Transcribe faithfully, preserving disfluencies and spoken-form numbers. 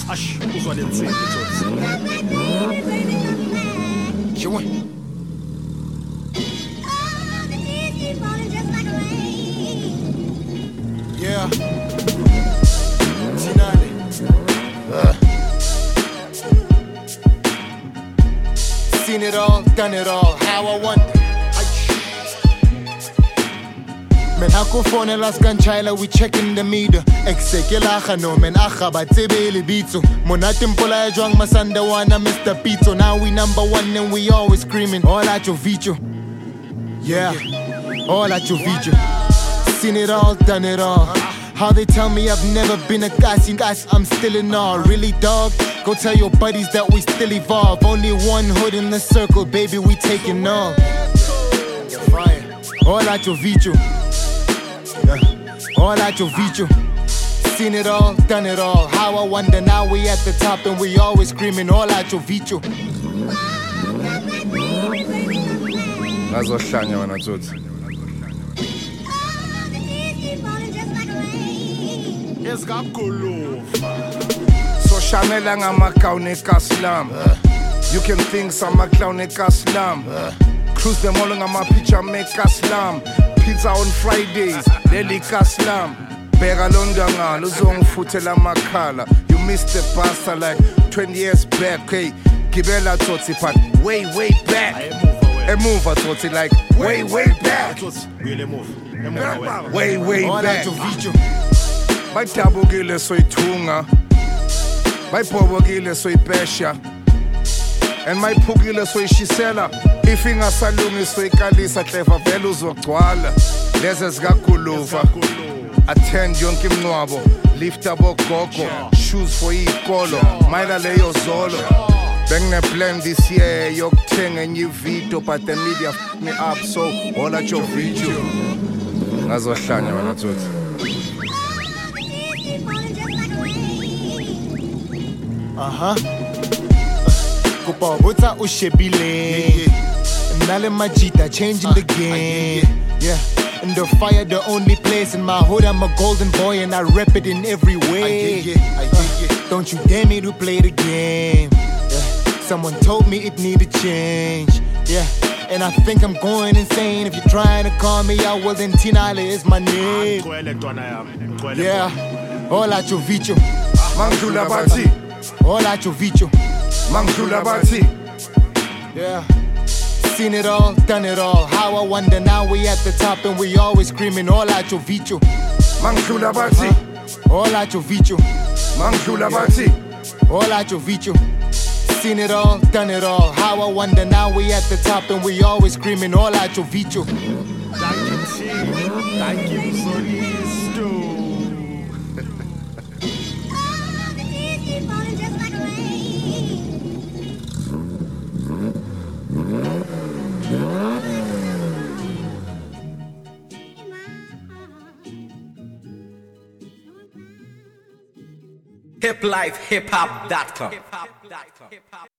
Ash, uzwa le nsimbi Tsotsi. Shiwe. Yeah. Tinani. Uh. Seen it all, done it all. How I wonder. Men ako phone las kanchaila, we checking the meter. Exekela khano men akha ba tsebele bitso. Monate mpola ya jwang masanda wana Mister Pizzo. Now we number one and we always screaming all at your video. Yeah, all at your video. Seen it all, done it all. How they tell me I've never been a guy, seen guys, I'm still in awe. Really, dog? Go tell your buddies that we still evolve. Only one hood in the circle, baby, we taking off. All at your video. All at your video. Seen it all, done it all. How I wonder, now we at the top and we always screaming all at your video. Ngazohlanya wena Tsotsi. So Chanel ngama clown ekaslam. You can think some clown ekaslam. Cruise them all ngama picture make kaslam. Pizza on Fridays, daily kaslam. Bega londanga luzongifutela makhala. You missed the pasta like twenty years back. Hey, Gibela Tsotsi but way way back. A move a Tsotsi like way way back. Way way back. Bayidabukile soyithunga, bayibhobokile soyipesha, and mayiphukile soyishisela. If ingasalungi soyikalisa clever vele uzogcwala. Lezi zikaguluva, attend yonke imnwabo, lift abogogo, shoes for ikolo, mayila leyo zolo. Bengine plan this year yokuthenga enye video, but the media f***ed me up, so all at your video. Ngazohlanya wena Tsotsi. Uh-huh. Kupa buta ushebile. Nale majita changing the game. Yeah. In the fire, the only place in my hood, I'm a golden boy and I rep it in every way. Uh, don't you dare me to play the game. Yeah. Someone told me it needed change. Yeah. And I think I'm going insane. If you're trying to call me out, well then Tinale is my name. Yeah. All at your video. Mangdula Bati. All at your video. Mangdula Bati. Yeah. Seen it all, done it all. How I wonder, now we at the top and we always screaming all at your video. Mangdula Bati. Uh-huh. All at your video. Mangdula Bati. All at your video. Seen it all, done it all. How I wonder, now we at the top and we always screaming all at your video. Thank you, team. Thank you, Solisto. Hip life hip hop dot com